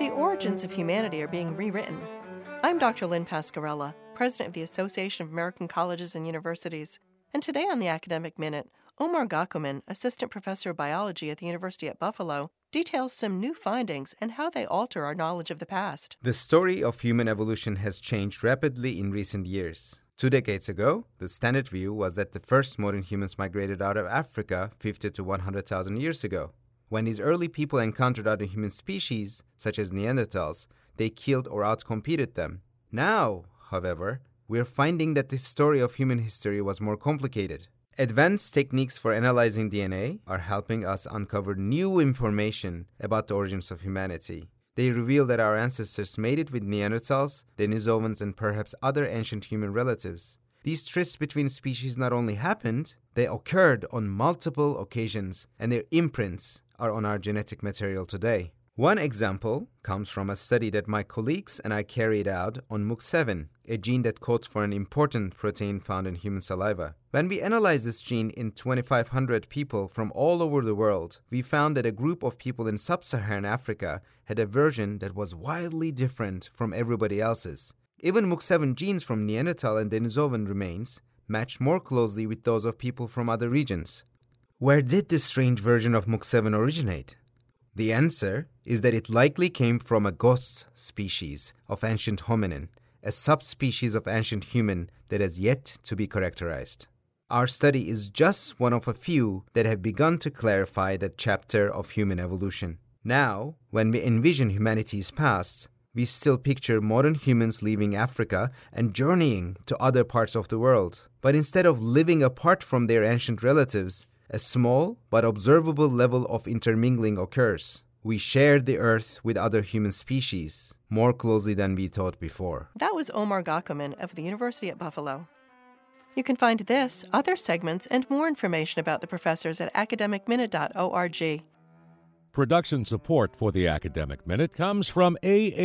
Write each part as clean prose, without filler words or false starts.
The origins of humanity are being rewritten. I'm Dr. Lynn Pascarella, president of the Association of American Colleges and Universities. And today on the Academic Minute, Omar Gakumen, assistant professor of biology at the University at Buffalo, details some new findings and how they alter our knowledge of the past. The story of human evolution has changed rapidly in recent years. 2 decades ago, the standard view was that the first modern humans migrated out of Africa 50 to 100,000 years ago. When these early people encountered other human species, such as Neanderthals, they killed or outcompeted them. Now, however, we're finding that the story of human history was more complicated. Advanced techniques for analyzing DNA are helping us uncover new information about the origins of humanity. They reveal that our ancestors mated with Neanderthals, Denisovans, and perhaps other ancient human relatives. These trysts between species not only happened, they occurred on multiple occasions, and their imprints are on our genetic material today. One example comes from a study that my colleagues and I carried out on MUC7, a gene that codes for an important protein found in human saliva. When we analyzed this gene in 2,500 people from all over the world, we found that a group of people in sub-Saharan Africa had a version that was wildly different from everybody else's. Even MUC7 genes from Neanderthal and Denisovan remains match more closely with those of people from other regions. Where did this strange version of MUC7 originate? The answer is that it likely came from a ghost species of ancient hominin, a subspecies of ancient human that has yet to be characterized. Our study is just one of a few that have begun to clarify that chapter of human evolution. Now, when we envision humanity's past, we still picture modern humans leaving Africa and journeying to other parts of the world. But instead of living apart from their ancient relatives, a small but observable level of intermingling occurs. We share the earth with other human species more closely than we thought before. That was Omar Gakumen of the University at Buffalo. You can find this, other segments, and more information about the professors at academicminute.org. Production support for the Academic Minute comes from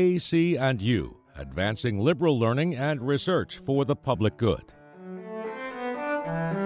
AAC and U, advancing liberal learning and research for the public good.